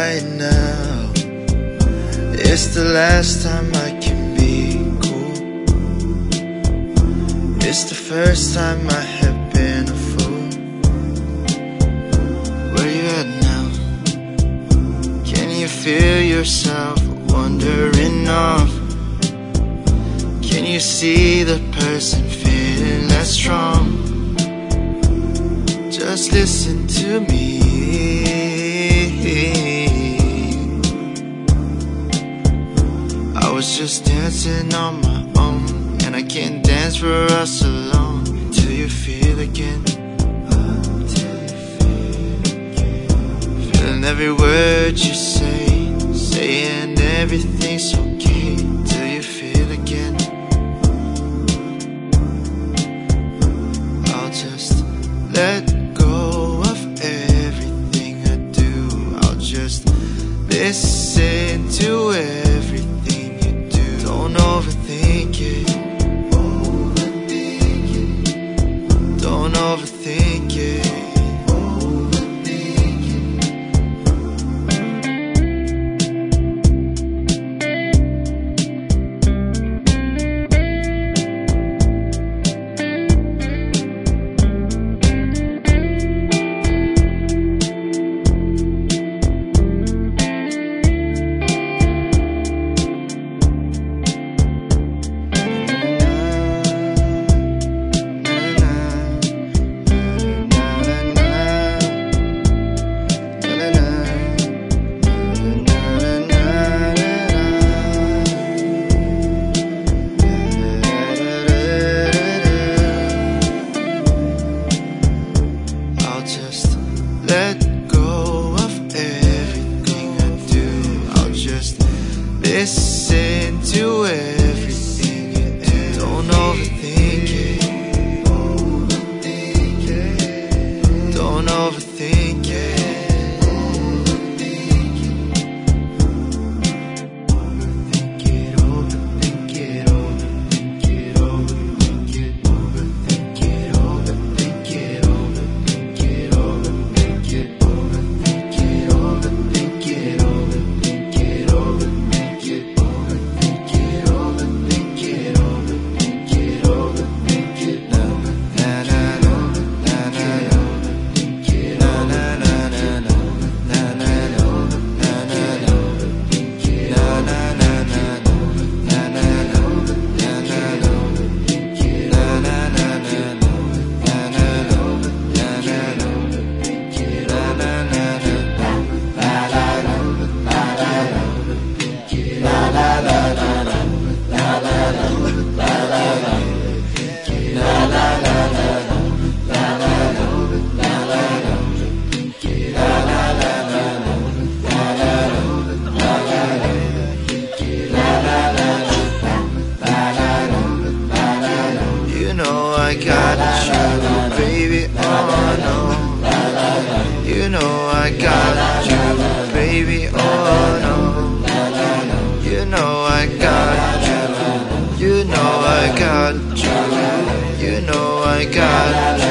right now. It's the last time I can be cool. It's the first time I have been a fool. Where you at now? Can you feel yourself wandering off? Can you see the person feeling less strong? Just listen to me. I was just dancing on my own, and I can't dance for us alone until you feel again. Feeling every word you say, saying everything's okay till you feel again. I'll just let go of everything I do. I'll just listen to everything you do. Don't overthink it. Don't overthink it. Just let go of everything I do. I'll just listen to everything you do. Don't overthink it. Don't overthink it. Overthink it, overthink it, overthink it, overthink it, overthink it, overthink it, overthink it. You know I got you, baby, oh no. You know I got you, baby, oh no. You know I got you, you know I got you, you know I got you.